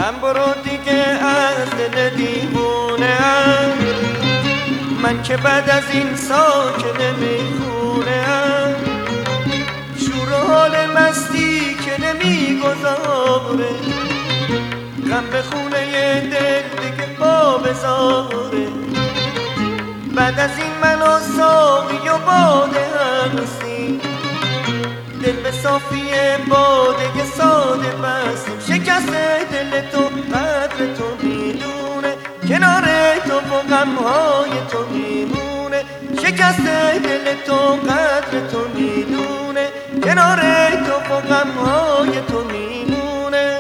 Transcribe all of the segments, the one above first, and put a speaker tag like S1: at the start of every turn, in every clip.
S1: برو دیگه از دل دیوونه ام، من که بعد از این ساکن میخونه ام، شور و حال مستی که نمیگذاره، غم به خونه دل دیگه پا بذاره. بعد از این من و ساقی و باده هستیم، دل به صافی باده ساده بستیم. شکست دل تو قدر تو میدونه، کنار تو و غمهای تو میمونه. شکست دل تو قدر تو میدونه، کنار تو و غمهای تو میمونه.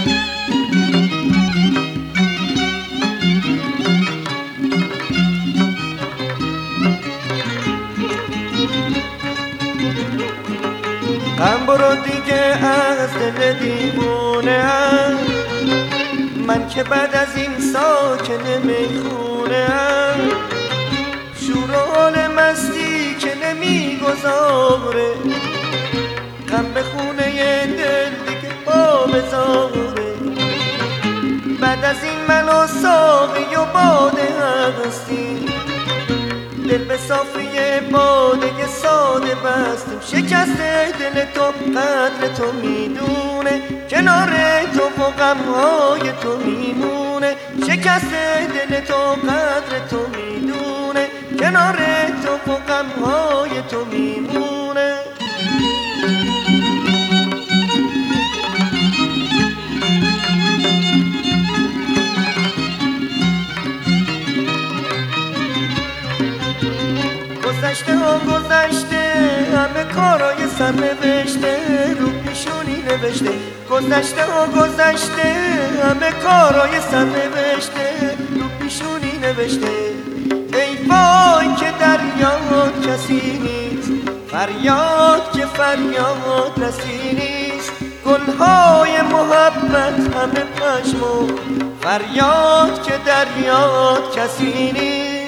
S1: برو دیگه از دل دیوونه ام، من که بعد از این ساکن میخونه ام، شور و حال مستی که نمیگذاره، غم به خونه دل دیگه پا بذاره. بعد از این من و ساقی و باده هستیم، دل به صافی باده ساده بستیم. شکست دل تو قدر تو میدونه، کنار تو و غمهای تو میمونه. شکست دل تو قدر تو میدونه، کنار تو و غمهای تو میمونه. گذشته ها گذشته، همه کارای سر نوشته رو پیشونی نوشته. گذشته ها گذشته، همه کارای سر نوشته رو پیشونی نوشته. ای وای که دریاد کسی نیست، فریاد که فریاد رسی نیست. گلهای محبت همه پشمو، فریاد که دریاد کسی نیست.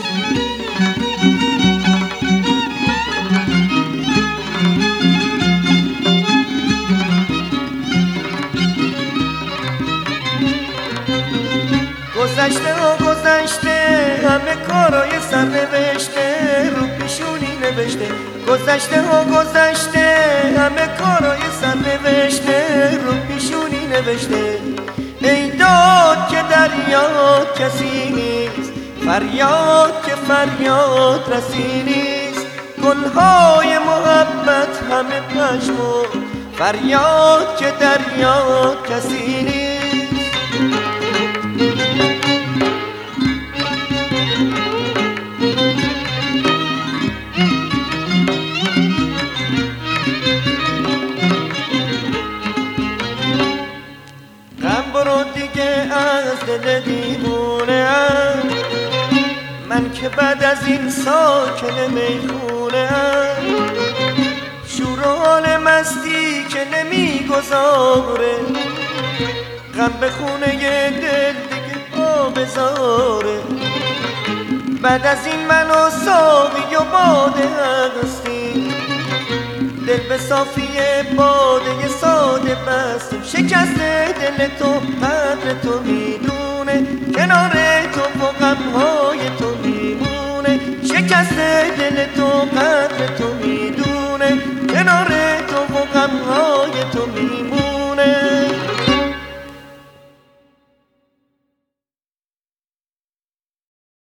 S1: گذشته و گذشته، همه کارای سر نوشته رو پیشونی نوشته. گذشته و گذشته، همه کارای سر نوشته رو پیشونی نوشته. ای داد که دریاد کسی نیست، فریاد که فریاد رسی نیست. گلهای محبت همه پشمو، فریاد که دریاد کسی نیست. برو دیگه از دل دیوونه ام، من که بعد از این ساکن میخونه ام، شور و حال مستی که نمیگذاره، غم به خونه دل دیگه پا بذاره. بعد از این من و ساقی و باده هستیم، دل به صافی باده ساده بستیم. شکست دل تو قدر تو میدونه، کنار تو و غمهای تو میمونه. شکست دل تو قدر تو میدونه، کنار تو و غمهای